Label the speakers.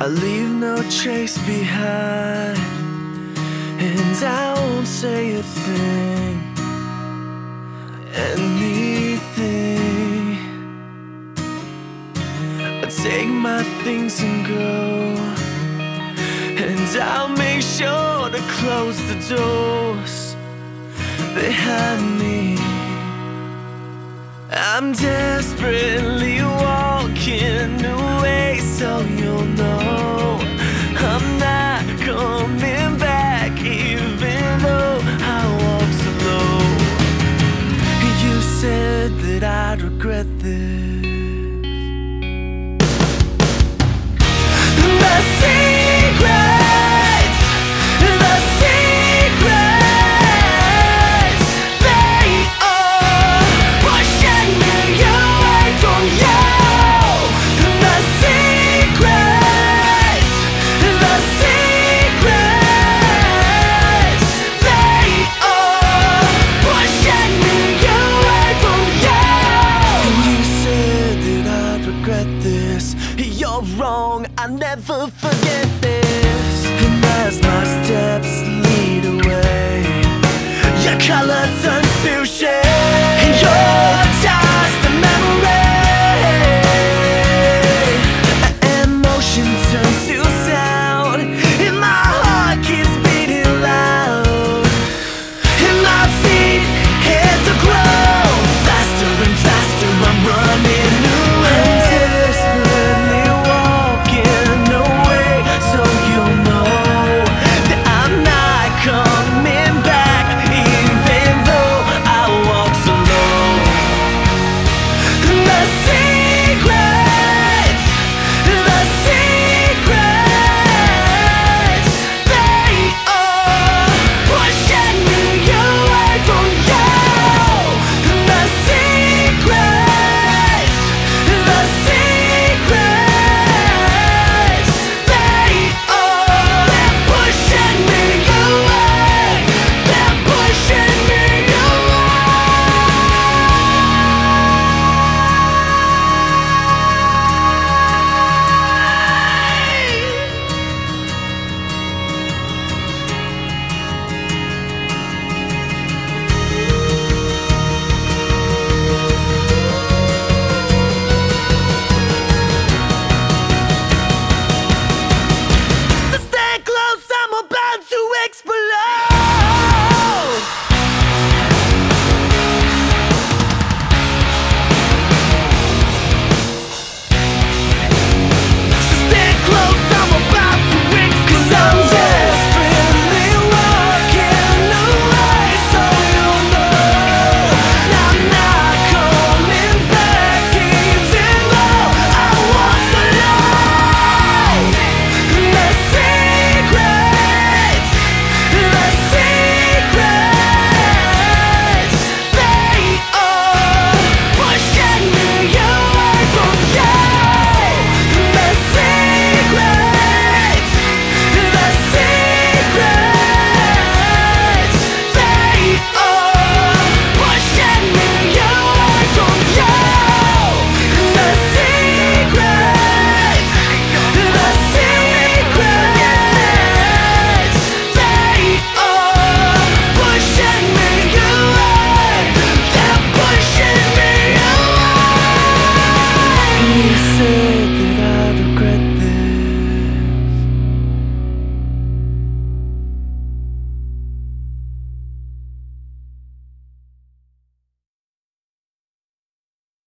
Speaker 1: leave no trace behind, and I won't say a thing, anything. I take my things and go, and I'll make sure to close the doors behind me. I'm desperately walking away, so you'll know I'm not coming back, even though I walk slow. You said that I'd regret this. You're wrong, I never